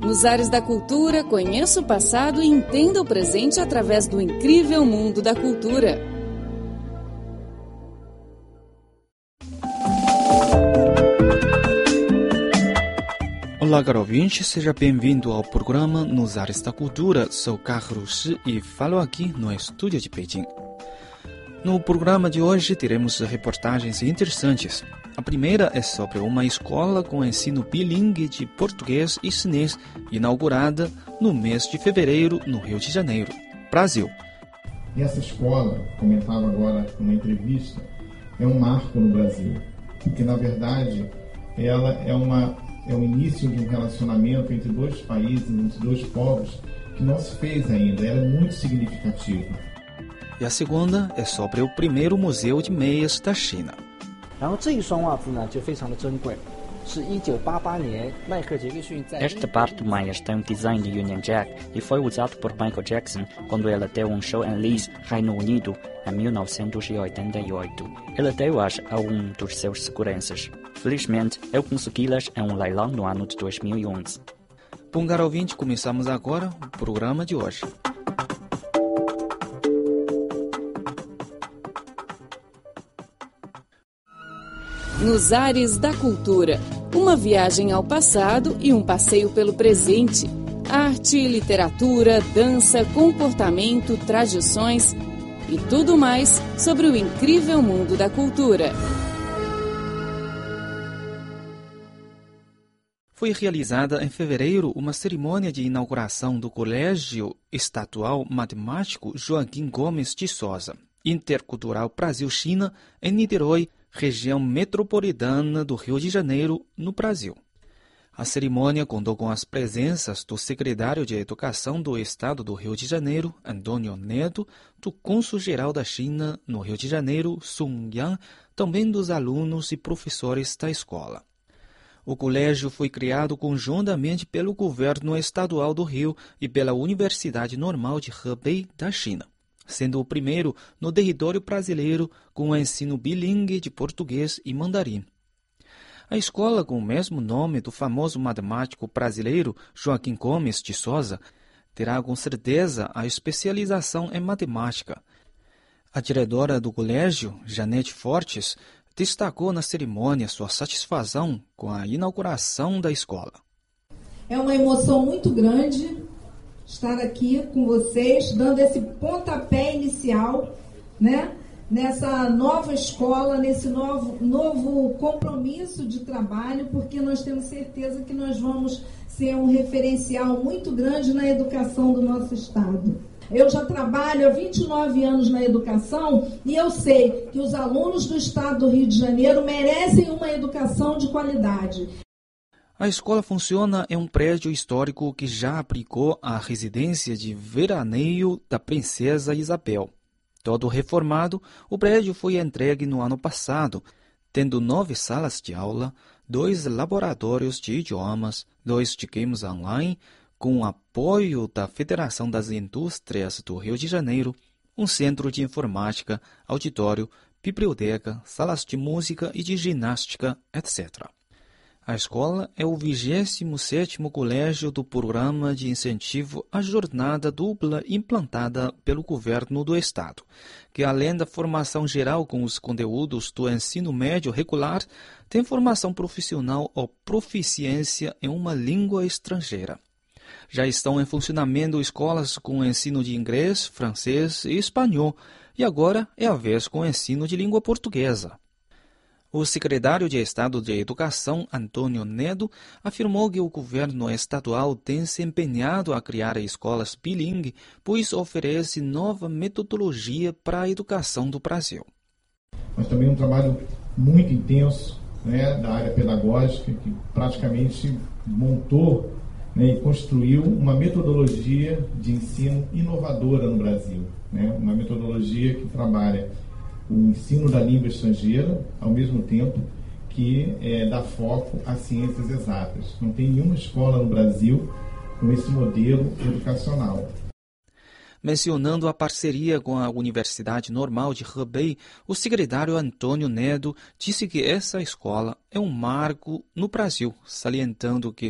Nos Ares da Cultura, conheça o passado e entenda o presente através do incrível mundo da cultura. Olá, caro ouvinte, seja bem-vindo ao programa Nos Ares da Cultura. Sou Carlos Shi e falo aqui no estúdio de Beijing. No programa de hoje teremos reportagens interessantes. A primeira é sobre uma escola com ensino bilingue de português e chinês, inaugurada no mês de fevereiro no Rio de Janeiro, Brasil. Essa escola, comentava agora numa entrevista, é um marco no Brasil, porque na verdade ela é o início de um relacionamento entre dois países, entre dois povos, que não se fez ainda, ela é muito significativa. E a segunda é sobre o primeiro museu de meias da China. Este par de meias tem um design de Union Jack e foi usado por Michael Jackson quando ele deu um show em Leeds, Reino Unido, em 1988. Ele deu-as a um dos seus seguranças. Felizmente, eu consegui-las em um leilão no ano de 2011. Bom, caro ouvinte, começamos agora o programa de hoje. Nos Ares da Cultura, uma viagem ao passado e um passeio pelo presente. Arte, literatura, dança, comportamento, tradições e tudo mais sobre o incrível mundo da cultura. Foi realizada em fevereiro uma cerimônia de inauguração do Colégio Estadual Matemático Joaquim Gomes de Souza, Intercultural Brasil-China, em Niterói, região metropolitana do Rio de Janeiro, no Brasil. A cerimônia contou com as presenças do secretário de Educação do Estado do Rio de Janeiro, Antônio Neto, do cônsul-geral da China no Rio de Janeiro, Sun Yang, também dos alunos e professores da escola. O colégio foi criado conjuntamente pelo governo estadual do Rio e pela Universidade Normal de Hebei da China, sendo o primeiro no território brasileiro com o ensino bilingue de português e mandarim. A escola, com o mesmo nome do famoso matemático brasileiro Joaquim Gomes de Souza, terá com certeza a especialização em matemática. A diretora do colégio, Janete Fortes, destacou na cerimônia sua satisfação com a inauguração da escola. É uma emoção muito grande estar aqui com vocês, dando esse pontapé inicial, né, nessa nova escola, nesse novo compromisso de trabalho, porque nós temos certeza que nós vamos ser um referencial muito grande na educação do nosso estado. Eu já trabalho há 29 anos na educação e eu sei que os alunos do estado do Rio de Janeiro merecem uma educação de qualidade. A escola funciona em um prédio histórico que já abrigou a residência de veraneio da Princesa Isabel. Todo reformado, o prédio foi entregue no ano passado, tendo 9 salas de aula, 2 laboratórios de idiomas, 2 de games online, com o apoio da Federação das Indústrias do Rio de Janeiro, um centro de informática, auditório, biblioteca, salas de música e de ginástica, etc. A escola é o 27º colégio do Programa de Incentivo à Jornada Dupla implantada pelo governo do estado, que além da formação geral com os conteúdos do ensino médio regular, tem formação profissional ou proficiência em uma língua estrangeira. Já estão em funcionamento escolas com ensino de inglês, francês e espanhol, e agora é a vez com ensino de língua portuguesa. O secretário de Estado de Educação, Antônio Neto, afirmou que o governo estadual tem se empenhado a criar escolas bilingue, pois oferece nova metodologia para a educação do Brasil. Mas também um trabalho muito intenso, né, da área pedagógica, que praticamente montou, né, e construiu uma metodologia de ensino inovadora no Brasil, né, uma metodologia que trabalha o ensino da língua estrangeira, ao mesmo tempo que dá foco às ciências exatas. Não tem nenhuma escola no Brasil com esse modelo educacional. Mencionando a parceria com a Universidade Normal de Hebei, o secretário Antônio Neto disse que essa escola é um marco no Brasil, salientando que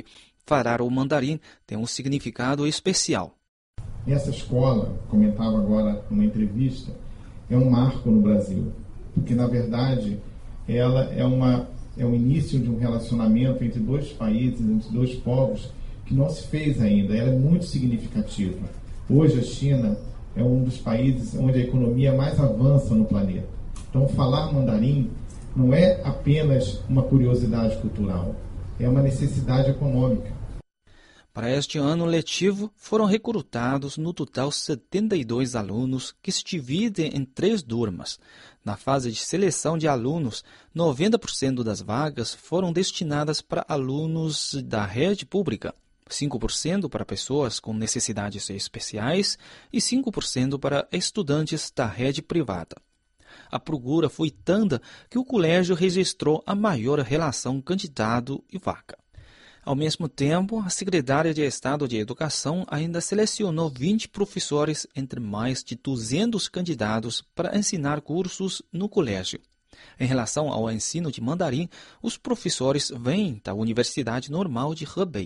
falar o mandarim tem um significado especial. Essa escola, comentava agora numa entrevista, é um marco no Brasil, porque na verdade ela é o início de um relacionamento entre dois países, entre dois povos, que não se fez ainda. Ela é muito significativa. Hoje a China é um dos países onde a economia mais avança no planeta. Então falar mandarim não é apenas uma curiosidade cultural, é uma necessidade econômica. Para este ano letivo, foram recrutados no total 72 alunos que se dividem em 3 turmas. Na fase de seleção de alunos, 90% das vagas foram destinadas para alunos da rede pública, 5% para pessoas com necessidades especiais e 5% para estudantes da rede privada. A procura foi tanta que o colégio registrou a maior relação candidato e vaga. Ao mesmo tempo, a Secretaria de Estado de Educação ainda selecionou 20 professores entre mais de 200 candidatos para ensinar cursos no colégio. Em relação ao ensino de mandarim, os professores vêm da Universidade Normal de Hebei.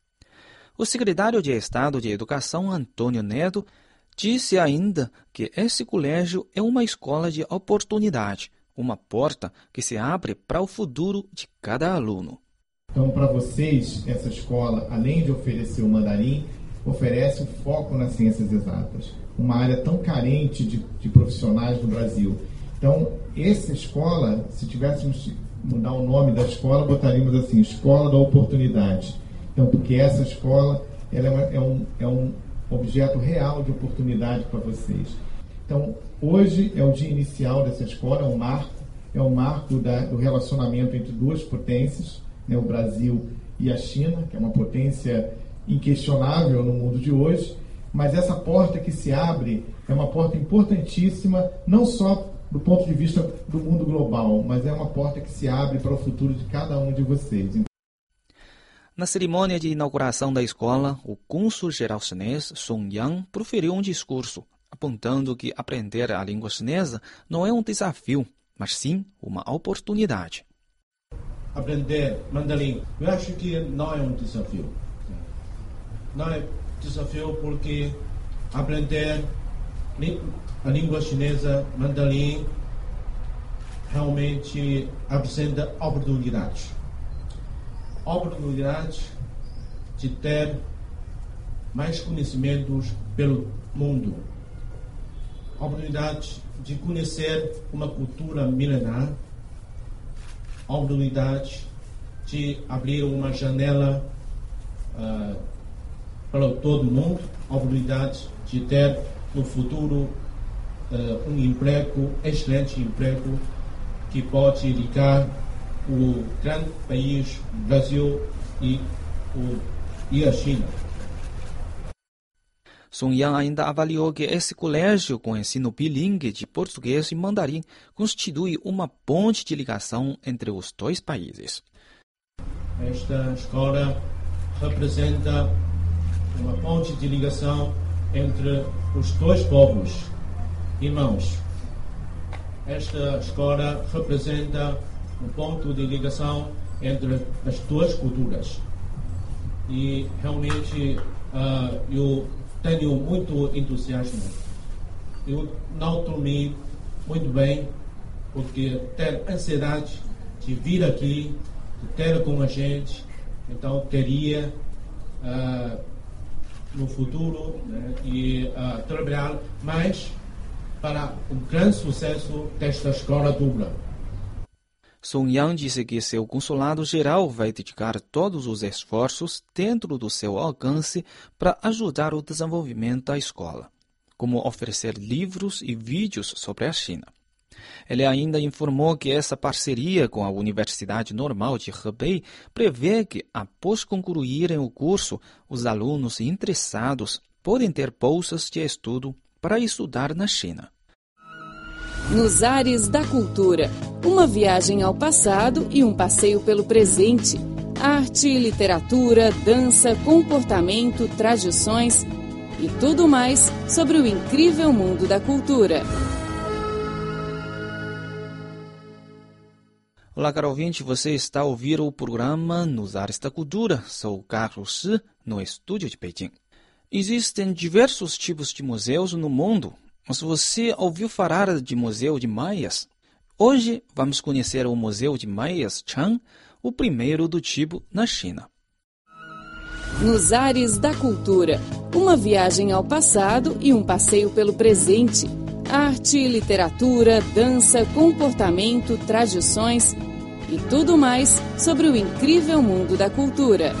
O secretário de Estado de Educação, Antônio Neto, disse ainda que esse colégio é uma escola de oportunidade, uma porta que se abre para o futuro de cada aluno. Então, para vocês, essa escola, além de oferecer o mandarim, oferece um foco nas ciências exatas, uma área tão carente de profissionais no Brasil. Então, essa escola, se tivéssemos que mudar o nome da escola, botaríamos assim, Escola da Oportunidade. Então, porque essa escola ela é um objeto real de oportunidade para vocês. Então, hoje é o dia inicial dessa escola, é um marco do relacionamento entre duas potências, o Brasil e a China, que é uma potência inquestionável no mundo de hoje, mas essa porta que se abre é uma porta importantíssima, não só do ponto de vista do mundo global, mas é uma porta que se abre para o futuro de cada um de vocês. Na cerimônia de inauguração da escola, o cônsul-geral chinês Song Yang proferiu um discurso, apontando que aprender a língua chinesa não é um desafio, mas sim uma oportunidade. Aprender mandarim, eu acho que não é um desafio. Não é desafio porque aprender a língua chinesa, mandarim, realmente apresenta oportunidades. Oportunidades de ter mais conhecimentos pelo mundo. Oportunidades de conhecer uma cultura milenar. Oportunidade de abrir uma janela para todo mundo, oportunidade de ter no futuro um emprego, excelente emprego, que pode ligar o grande país Brasil e a China. Song Yang ainda avaliou que esse colégio com ensino bilingue de português e mandarim constitui uma ponte de ligação entre os dois países. Esta escola representa uma ponte de ligação entre os dois povos irmãos. Esta escola representa um ponto de ligação entre as duas culturas. E realmente eu tenho muito entusiasmo. Eu não dormi muito bem, porque ter ansiedade de vir aqui, de ter com a gente, então queria no futuro e trabalhar mais para o grande sucesso desta escola dupla. Song Yang disse que seu consulado-geral vai dedicar todos os esforços dentro do seu alcance para ajudar o desenvolvimento da escola, como oferecer livros e vídeos sobre a China. Ele ainda informou que essa parceria com a Universidade Normal de Hebei prevê que, após concluírem o curso, os alunos interessados podem ter bolsas de estudo para estudar na China. Nos Ares da Cultura, uma viagem ao passado e um passeio pelo presente. Arte, literatura, dança, comportamento, tradições e tudo mais sobre o incrível mundo da cultura. Olá, caro ouvinte, você está a ouvir o programa Nos Ares da Cultura. Sou Carlos Shi, no estúdio de Pequim. Existem diversos tipos de museus no mundo, mas você ouviu falar de Museu de Maias? Hoje vamos conhecer o Museu de Maias Chang, o primeiro do tipo na China. Nos Ares da Cultura, uma viagem ao passado e um passeio pelo presente. Arte, literatura, dança, comportamento, tradições e tudo mais sobre o incrível mundo da cultura.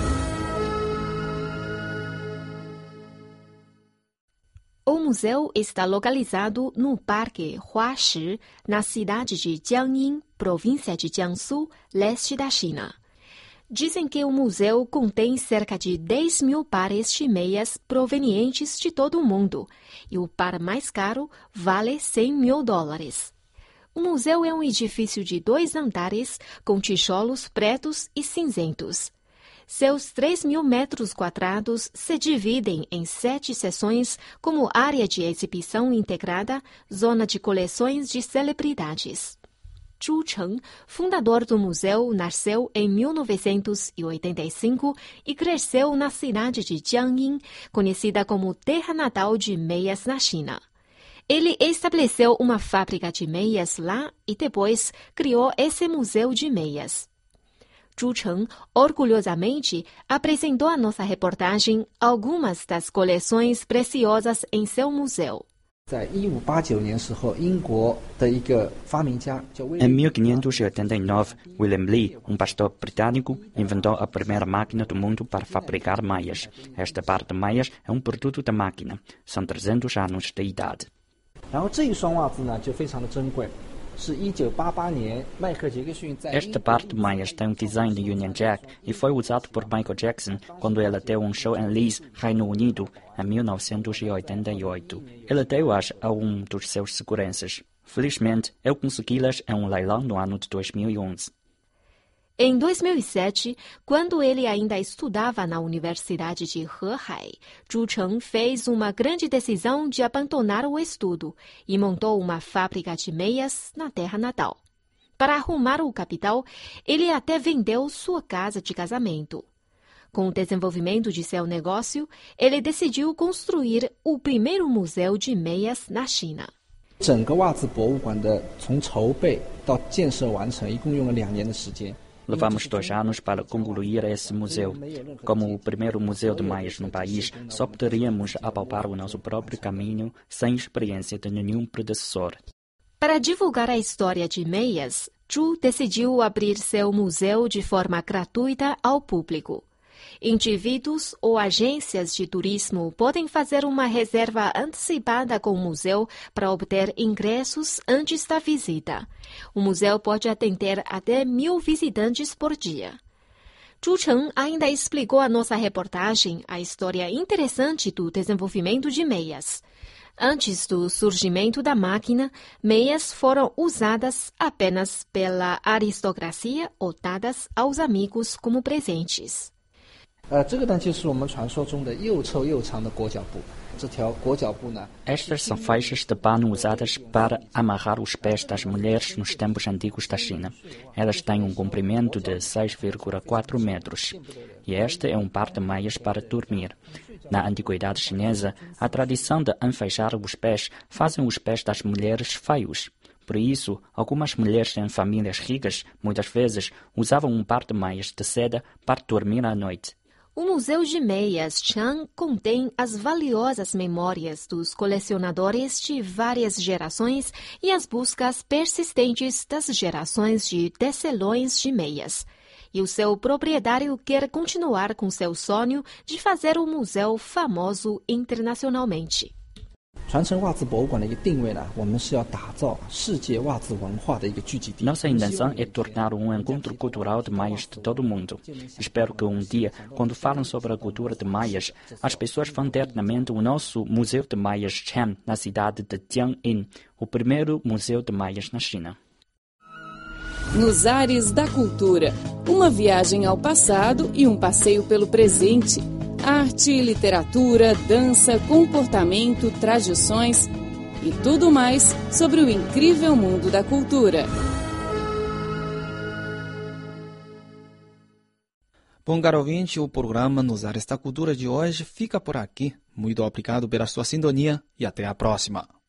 O museu está localizado no Parque Huashi, na cidade de Jiangyin, província de Jiangsu, leste da China. Dizem que o museu contém cerca de 10 mil pares de meias provenientes de todo o mundo, e o par mais caro vale $100 mil. O museu é um edifício de 2 andares com tijolos pretos e cinzentos. Seus 3.000 metros quadrados se dividem em 7 seções como área de exibição integrada, zona de coleções de celebridades. Zhu Cheng, fundador do museu, nasceu em 1985 e cresceu na cidade de Jiangyin, conhecida como terra natal de meias na China. Ele estabeleceu uma fábrica de meias lá e depois criou esse museu de meias. Zhu Cheng, orgulhosamente, apresentou à nossa reportagem algumas das coleções preciosas em seu museu. Em 1589, William Lee, um pastor britânico, inventou a primeira máquina do mundo para fabricar meias. Esta parte de meias é um produto da máquina. São 300 anos de idade. Esta parte de meias tem um design de Union Jack e foi usado por Michael Jackson quando ele deu um show em Leeds, Reino Unido, em 1988. Ele deu-as a um dos seus seguranças. Felizmente, eu consegui-las em um leilão no ano de 2011. Em 2007, quando ele ainda estudava na Universidade de Hehai, Zhu Cheng fez uma grande decisão de abandonar o estudo e montou uma fábrica de meias na terra natal. Para arrumar o capital, ele até vendeu sua casa de casamento. Com o desenvolvimento de seu negócio, ele decidiu construir o primeiro museu de meias na China. Levamos 2 anos para concluir esse museu. Como o primeiro museu de meias no país, só poderíamos apalpar o nosso próprio caminho sem experiência de nenhum predecessor. Para divulgar a história de meias, Zhu decidiu abrir seu museu de forma gratuita ao público. Indivíduos ou agências de turismo podem fazer uma reserva antecipada com o museu para obter ingressos antes da visita. O museu pode atender até 1.000 visitantes por dia. Zhu Cheng ainda explicou à nossa reportagem a história interessante do desenvolvimento de meias. Antes do surgimento da máquina, meias foram usadas apenas pela aristocracia ou dadas aos amigos como presentes. Estas são faixas de pano usadas para amarrar os pés das mulheres nos tempos antigos da China. Elas têm um comprimento de 6,4 metros. E este é um par de meias para dormir. Na antiguidade chinesa, a tradição de enfeixar os pés fazem os pés das mulheres feios. Por isso, algumas mulheres em famílias ricas, muitas vezes, usavam um par de meias de seda para dormir à noite. O Museu de Meias Chang contém as valiosas memórias dos colecionadores de várias gerações e as buscas persistentes das gerações de tecelões de meias. E o seu proprietário quer continuar com seu sonho de fazer o museu famoso internacionalmente. Nossa intenção é tornar um encontro cultural de meias de todo o mundo. Espero que um dia, quando falam sobre a cultura de meias, as pessoas vão ter na mente o nosso Museu de Meias Chang, na cidade de Jiangyin, o primeiro museu de meias na China. Nos Ares da Cultura, uma viagem ao passado e um passeio pelo presente. Arte, literatura, dança, comportamento, tradições e tudo mais sobre o incrível mundo da cultura. Bom, caro ouvinte, o programa Nos Ares da Cultura de hoje fica por aqui. Muito obrigado pela sua sintonia e até a próxima.